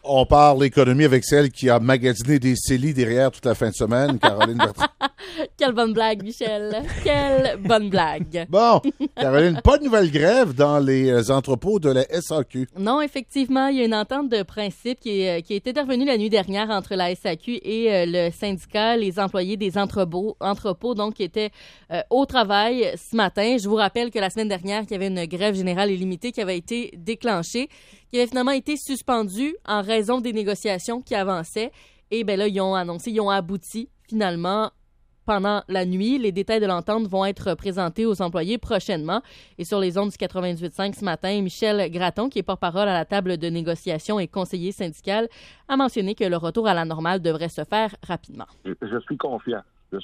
On parle économie avec celle qui a magasiné des CELI derrière toute la fin de semaine, Caroline Bertrand. Quelle bonne blague, Michel. Quelle bonne blague. Bon, Caroline, pas de nouvelle grève dans les entrepôts de la SAQ. Non, effectivement, il y a une entente de principe qui est intervenue la nuit dernière entre la SAQ et le syndicat, les employés des entrepôts donc qui étaient au travail ce matin. Je vous rappelle que la semaine dernière, il y avait une grève générale illimitée qui avait été déclenchée, qui avait finalement été suspendue en raison des négociations qui avançaient. Et bien là, ils ont abouti finalement pendant la nuit. Les détails de l'entente vont être présentés aux employés prochainement. Et sur les ondes du 98.5 ce matin, Michel Gratton, qui est porte-parole à la table de négociation et conseiller syndical, a mentionné que le retour à la normale devrait se faire rapidement. Je suis confiant.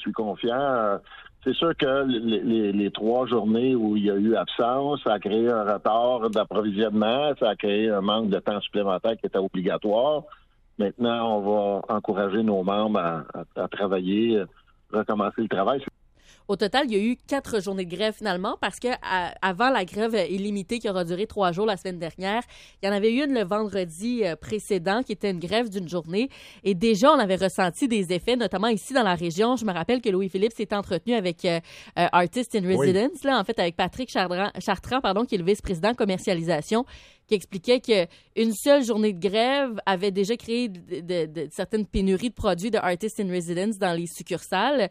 C'est sûr que les 3 journées où il y a eu absence, ça a créé un retard d'approvisionnement, ça a créé un manque de temps supplémentaire qui était obligatoire. Maintenant, on va encourager nos membres à travailler, recommencer le travail. Au total, il y a eu 4 journées de grève finalement parce que avant la grève illimitée qui aura duré 3 jours la semaine dernière, il y en avait eu une le vendredi précédent qui était une grève d'une journée. Et déjà, on avait ressenti des effets, notamment ici dans la région. Je me rappelle que Louis-Philippe s'est entretenu avec Artists in Residence, là, en fait, avec Patrick Chartrand, qui est le vice-président commercialisation, qui expliquait qu'une seule journée de grève avait déjà créé de certaines pénuries de produits de Artists in Residence dans les succursales.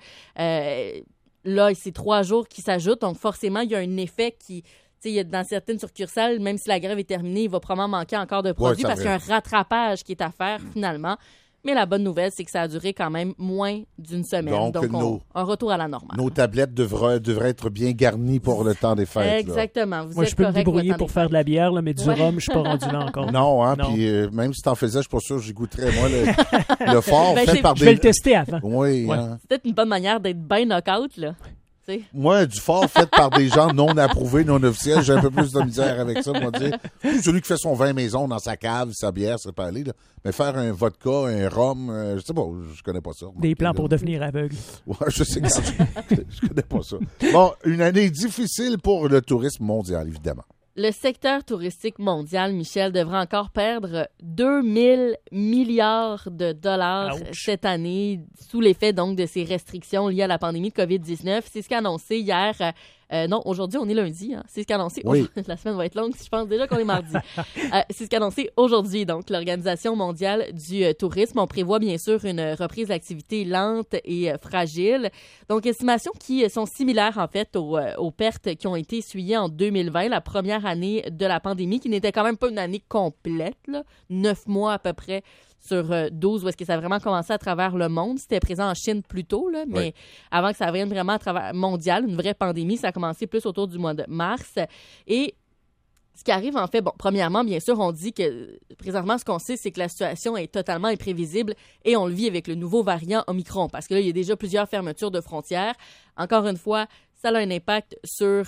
Là, c'est 3 jours qui s'ajoutent, donc forcément, il y a un effet qui... Dans certaines succursales, même si la grève est terminée, il va probablement manquer encore de produits parce qu'il y a un rattrapage qui est à faire finalement. Mais la bonne nouvelle, c'est que ça a duré quand même moins d'une semaine. Donc un retour à la normale. Nos tablettes devraient être bien garnies pour le temps des fêtes. Exactement. Moi, je peux me débrouiller pour faire de la bière, là, mais du rhum, je suis pas rendu là encore. Non, hein, puis même si t'en faisais, je suis pas sûr que j'y goûterais. Moi, le fort fait par des... Je vais le tester avant. Oui. Ouais. Hein. C'est peut-être une bonne manière d'être bien knock-out, là. T'sais. Moi, du fort fait par des gens non approuvés, non officiels, j'ai un peu plus de misère avec ça, moi, dire. Celui qui fait son vin maison dans sa cave, sa bière, ça peut aller, là. Mais faire un vodka, un rhum, je sais pas, je connais pas ça. Des plans pour devenir aveugle. Ouais, je sais que je connais pas ça. Bon, une année difficile pour le tourisme mondial, évidemment. Le secteur touristique mondial, Michel, devrait encore perdre 2000 milliards de dollars cette année sous l'effet donc de ces restrictions liées à la pandémie de COVID-19. C'est ce qu'a annoncé hier. Non, aujourd'hui, on est lundi. Hein. C'est ce qu'a annoncé. Oui. La semaine va être longue, je pense déjà qu'on est mardi. C'est ce qu'a annoncé aujourd'hui, donc, l'Organisation mondiale du tourisme. On prévoit bien sûr une reprise d'activité lente et fragile. Donc, estimations qui sont similaires, en fait, aux pertes qui ont été essuyées en 2020, la première année de la pandémie, qui n'était quand même pas une année complète, là, 9 mois à peu près sur 12, où est-ce que ça a vraiment commencé à travers le monde. C'était présent en Chine plus tôt, là, mais avant que ça vienne vraiment à travers mondial, une vraie pandémie, ça a commencé plus autour du mois de mars. Et ce qui arrive, en fait, bon, premièrement, bien sûr, on dit que présentement, ce qu'on sait, c'est que la situation est totalement imprévisible et on le vit avec le nouveau variant Omicron, parce que là, il y a déjà plusieurs fermetures de frontières. Encore une fois, ça a un impact sur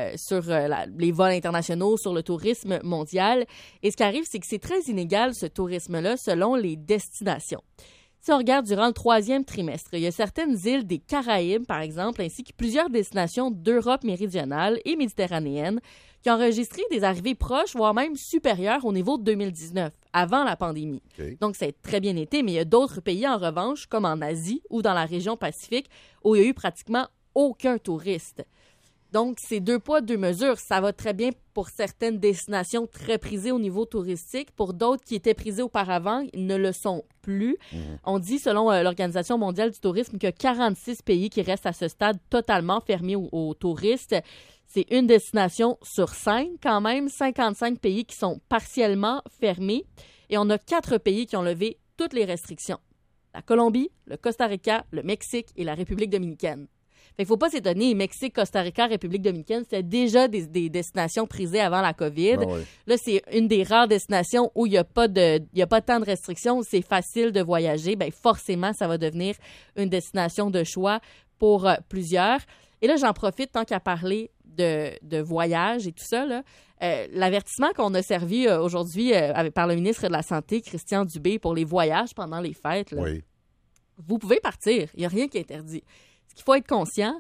les vols internationaux, sur le tourisme mondial. Et ce qui arrive, c'est que c'est très inégal, ce tourisme-là, selon les destinations. Si on regarde durant le 3e trimestre, il y a certaines îles des Caraïbes, par exemple, ainsi que plusieurs destinations d'Europe méridionale et méditerranéenne qui ont enregistré des arrivées proches, voire même supérieures au niveau de 2019, avant la pandémie. Okay. Donc, ça a très bien été, mais il y a d'autres pays, en revanche, comme en Asie ou dans la région Pacifique, où il y a eu pratiquement aucun touriste. Donc, c'est 2 poids, 2 mesures. Ça va très bien pour certaines destinations très prisées au niveau touristique. Pour d'autres qui étaient prisées auparavant, ils ne le sont plus. On dit, selon l'Organisation mondiale du tourisme, qu'il y a 46 pays qui restent à ce stade totalement fermés aux touristes. C'est une destination sur 5 quand même. 55 pays qui sont partiellement fermés. Et on a 4 pays qui ont levé toutes les restrictions. La Colombie, le Costa Rica, le Mexique et la République dominicaine. Fait qu'il ne faut pas s'étonner, Mexique, Costa Rica, République dominicaine, c'était déjà des destinations prisées avant la COVID. Ben oui. Là, c'est une des rares destinations où il n'y a pas tant de restrictions, où c'est facile de voyager. Bien, forcément, ça va devenir une destination de choix pour plusieurs. Et là, j'en profite tant qu'à parler de voyage et tout ça, là. L'avertissement qu'on a servi aujourd'hui par le ministre de la Santé, Christian Dubé, pour les voyages pendant les fêtes, là, oui. Vous pouvez partir, il n'y a rien qui est interdit. Ce qu'il faut être conscient,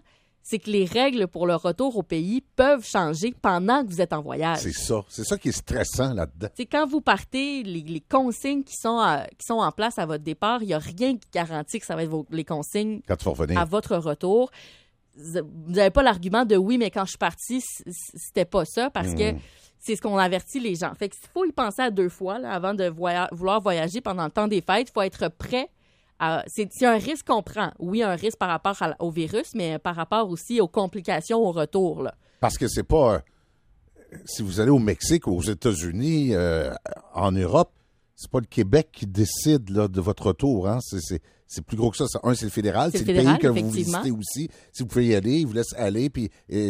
c'est que les règles pour le retour au pays peuvent changer pendant que vous êtes en voyage. C'est ça qui est stressant là-dedans. C'est quand vous partez, les consignes qui sont en place à votre départ, il n'y a rien qui garantit que ça va être les consignes Quand tu vas revenir. à votre retour. Vous n'avez pas l'argument de oui, mais quand je suis partie, c'était pas ça, parce que c'est ce qu'on avertit les gens. Fait qu'il faut y penser à 2 fois là, avant de vouloir voyager pendant le temps des fêtes. Il faut être prêt. C'est un risque qu'on prend. Oui, un risque par rapport au virus, mais par rapport aussi aux complications au retour. Là. Parce que c'est pas... si vous allez au Mexique, aux États-Unis, en Europe, c'est pas le Québec qui décide là, de votre retour. Hein? C'est plus gros que ça. C'est le fédéral. C'est le pays que vous visitez aussi. Si vous pouvez y aller, ils vous laissent aller. Puis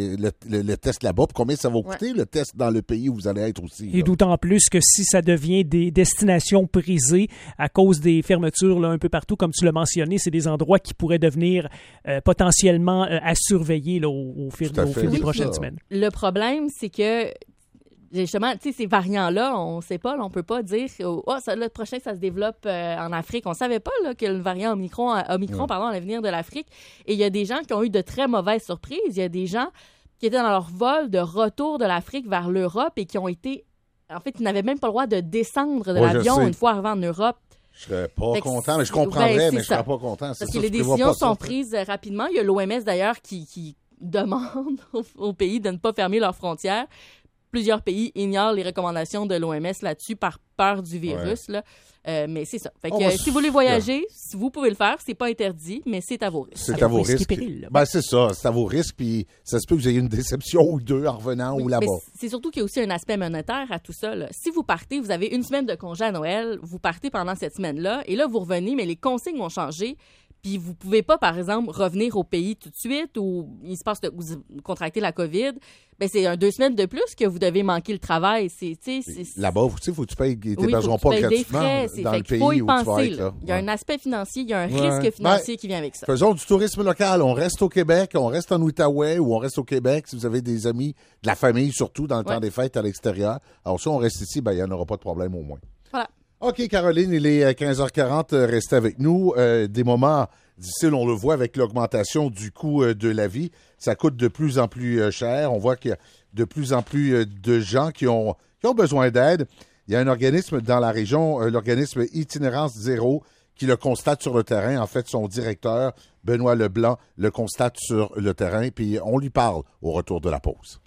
le test là-bas, puis combien ça va coûter, le test dans le pays où vous allez être aussi? Et d'autant plus que si ça devient des destinations prisées à cause des fermetures là, un peu partout, comme tu l'as mentionné, c'est des endroits qui pourraient devenir potentiellement à surveiller là, au fil des prochaines semaines. Le problème, c'est que justement, tu sais, ces variants-là, on ne sait pas, là, on ne peut pas dire le prochain, ça se développe en Afrique. On ne savait pas là, que le variant Omicron allait venir de l'Afrique. Et il y a des gens qui ont eu de très mauvaises surprises. Il y a des gens qui étaient dans leur vol de retour de l'Afrique vers l'Europe et qui ont été... En fait, ils n'avaient même pas le droit de descendre de l'avion une fois arrivés en Europe. Je serais pas content, mais je comprendrais, mais je serais pas content. Parce que les décisions sont prises rapidement. Il y a l'OMS, d'ailleurs, qui demande aux pays de ne pas fermer leurs frontières. Plusieurs pays ignorent les recommandations de l'OMS là-dessus par peur du virus. Là. Mais c'est ça. Fait que, si vous voulez voyager, si vous pouvez le faire, c'est pas interdit, mais c'est à vos risques. C'est à vos risques. C'est ça, c'est à vos risques. Puis ça se peut que vous ayez une déception ou 2 en revenant ou là-bas. C'est surtout qu'il y a aussi un aspect monétaire à tout ça. Là. Si vous partez, vous avez 1 semaine de congé à Noël, vous partez pendant cette semaine-là, et là, vous revenez, mais les consignes vont changer. Puis vous pouvez pas, par exemple, revenir au pays tout de suite ou il se passe que vous contractez la COVID. Ben c'est 2 semaines de plus que vous devez manquer le travail. Là-bas, il faut que tu payes tes hébergements pas gratuitement dans le pays où tu vas être. Là. Il y a un aspect financier, il y a un risque financier qui vient avec ça. Faisons du tourisme local. On reste au Québec, on reste en Outaouais ou on reste au Québec si vous avez des amis, de la famille surtout, dans le temps des fêtes à l'extérieur. Alors si on reste ici, il n'y en aura pas de problème au moins. Voilà. OK, Caroline, il est 15h40. Restez avec nous. Des moments difficiles, on le voit avec l'augmentation du coût de la vie. Ça coûte de plus en plus cher. On voit qu'il y a de plus en plus de gens qui ont besoin d'aide. Il y a un organisme dans la région, l'organisme Itinérance Zéro, qui le constate sur le terrain. En fait, son directeur, Benoît Leblanc, le constate sur le terrain. Puis on lui parle au retour de la pause.